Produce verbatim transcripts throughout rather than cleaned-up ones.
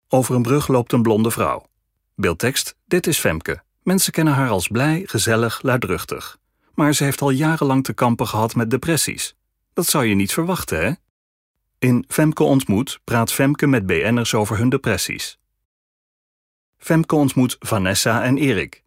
Over een brug loopt een blonde vrouw. Beeldtekst: dit is Femke. Mensen kennen haar als blij, gezellig, luidruchtig. Maar ze heeft al jarenlang te kampen gehad met depressies. Dat zou je niet verwachten, hè? In Femke ontmoet praat Femke met B N'ers over hun depressies. Femke ontmoet Vanessa en Erik.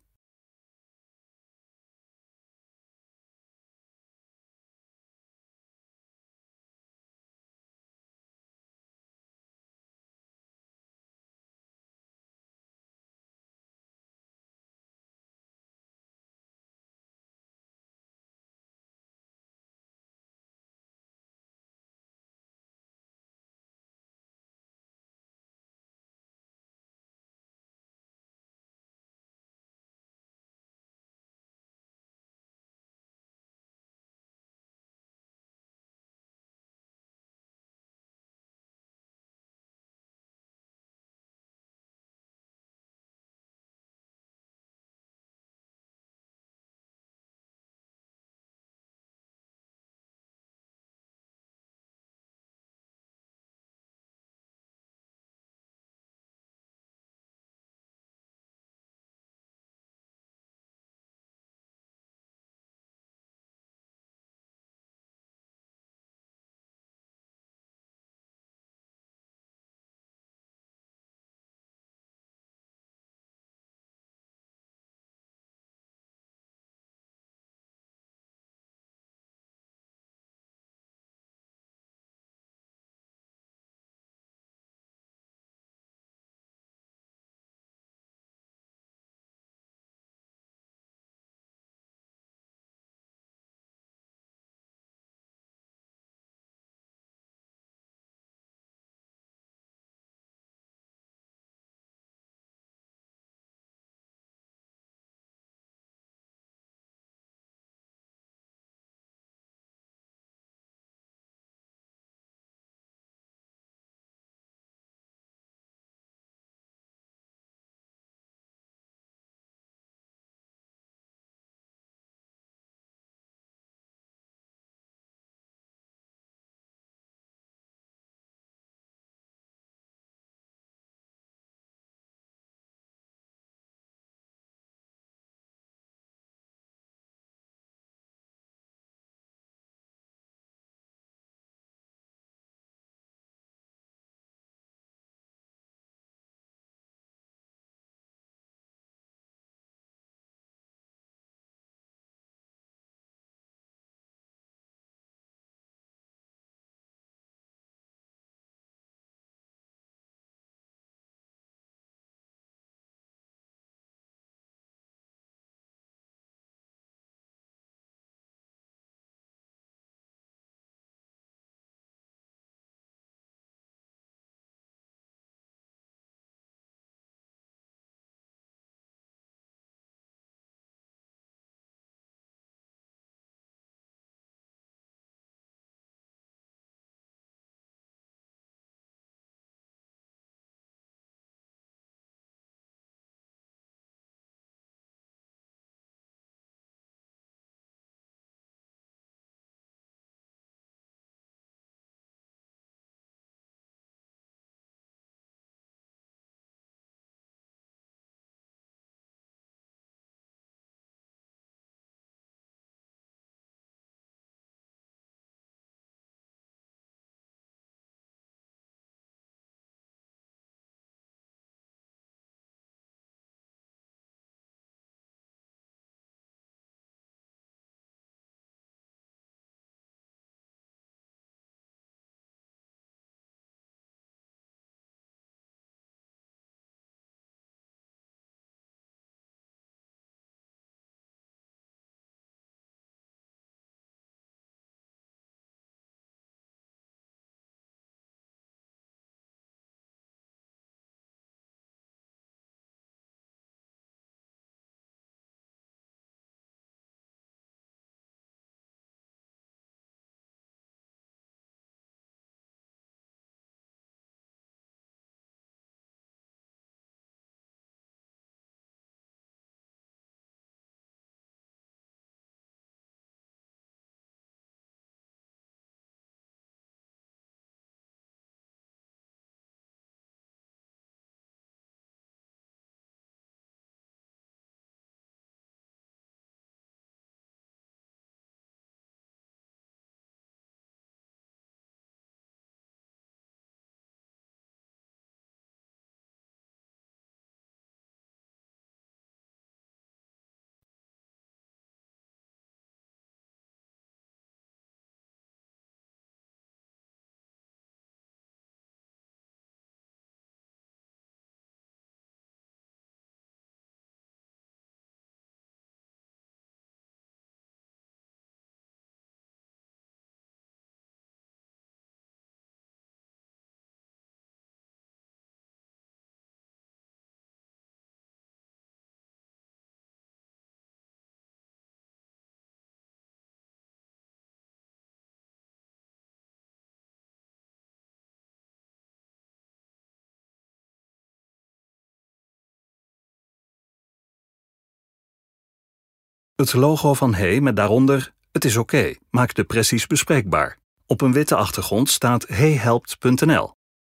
Het logo van Hey met daaronder "Het is oké, maak depressies bespreekbaar". Op een witte achtergrond staat hey helpt punt n l.